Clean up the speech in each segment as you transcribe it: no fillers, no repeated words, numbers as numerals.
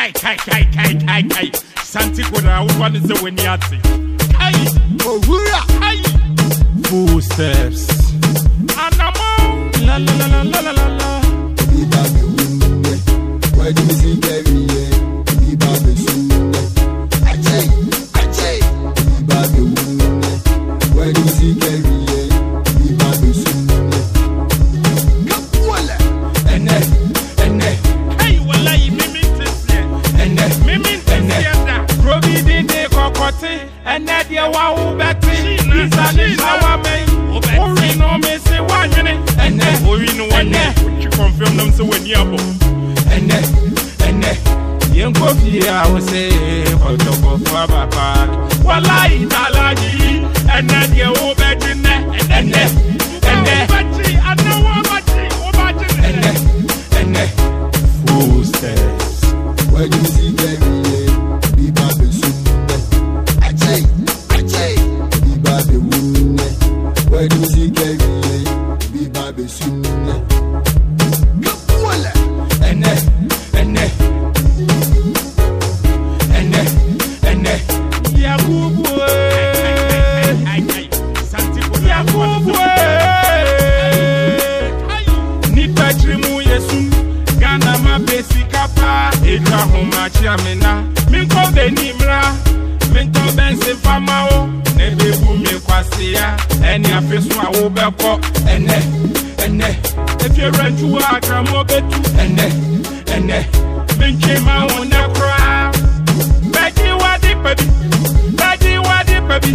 Kai. Santi Kona, one is the Winyati. Kai, oh, Kai. Footsteps. Anamo, la. Where do you see Gary? Where do you see Gary? And that you wow, Betty, is a we know me say 1 minute, and then we know 1 minute. You confirm them so when you're and then young coffee, I will say, for the Papa, while I talaji, and then you will bet in there, and then footsteps. Where do you see Gary? Where do you see Gary? Be Baby soon. And Yakubu, ni patrimu Yesu, Ghana ma basic apa, eka homa chiamena, minko benimra, minko bense famao. Nebe bumi kwasia, eni afesu awobeko, ene. If you run to work, I'm over to ene. Minke ma wona cry. Beji wadi baby. Beji wadi baby.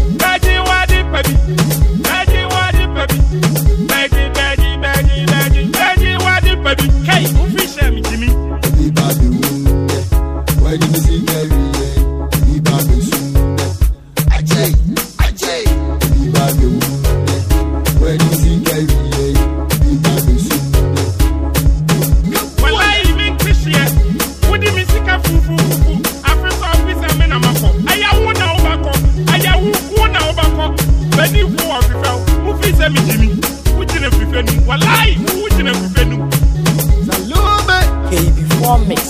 Hey, official me Jimmy. Be Baby Wunde. Where do you see Gary? Be Baby soon. Ajay. Be Baby Wunde. Where do you see Gary? Be Baby soon. Well, I even Christian. What do you mean, Sika Fufu? Africa officer, men are Mako. I won over. Benny who are prefer. Who feels me, Jimmy? Who didn't prefer me? Well, I who didn't prefer me? Salome. KB4 Mix.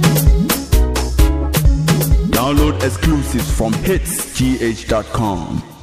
Download exclusives from hitsgh.com.